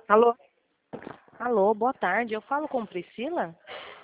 Alô? Alô, boa tarde. Eu falo com Priscila?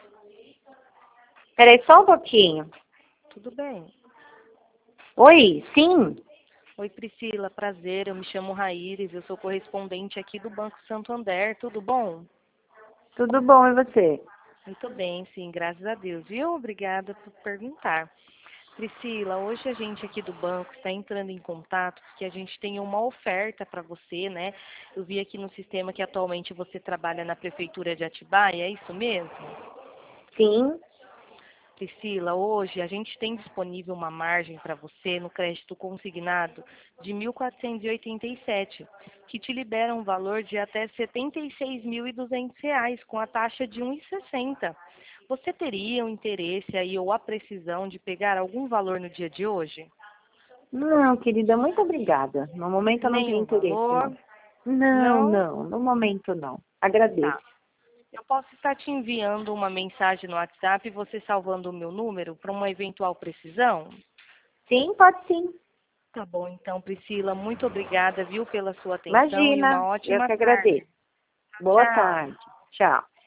Peraí só um pouquinho. Tudo bem? Oi, sim? Oi, Priscila, prazer. Eu me chamo Raíris, eu sou correspondente aqui do Banco Santander. Tudo bom? Tudo bom, e você? Muito bem, sim, graças a Deus. Viu? Obrigada por perguntar. Priscila, hoje a gente aqui do banco está entrando em contato porque a gente tem uma oferta para você, né? Eu vi aqui no sistema que atualmente você trabalha na Prefeitura de Atibaia, é isso mesmo? Sim. Priscila, hoje a gente tem disponível uma margem para você no crédito consignado de 1.487, que te libera um valor de até R$ 76.200 com a taxa de 1,60. Você teria um interesse aí ou a precisão de pegar algum valor no dia de hoje? Não, querida, muito obrigada. No momento eu não tenho Nenhum interesse, não. valor? Não, Não? não, no momento não. Agradeço. Tá. Eu posso estar te enviando uma mensagem no WhatsApp e você salvando o meu número para uma eventual precisão? Sim, pode sim. Tá bom, então, Priscila, muito obrigada, viu, pela sua atenção e uma Imagina, eu ótima que tarde. agradeço. Boa Tchau. tarde. Tchau.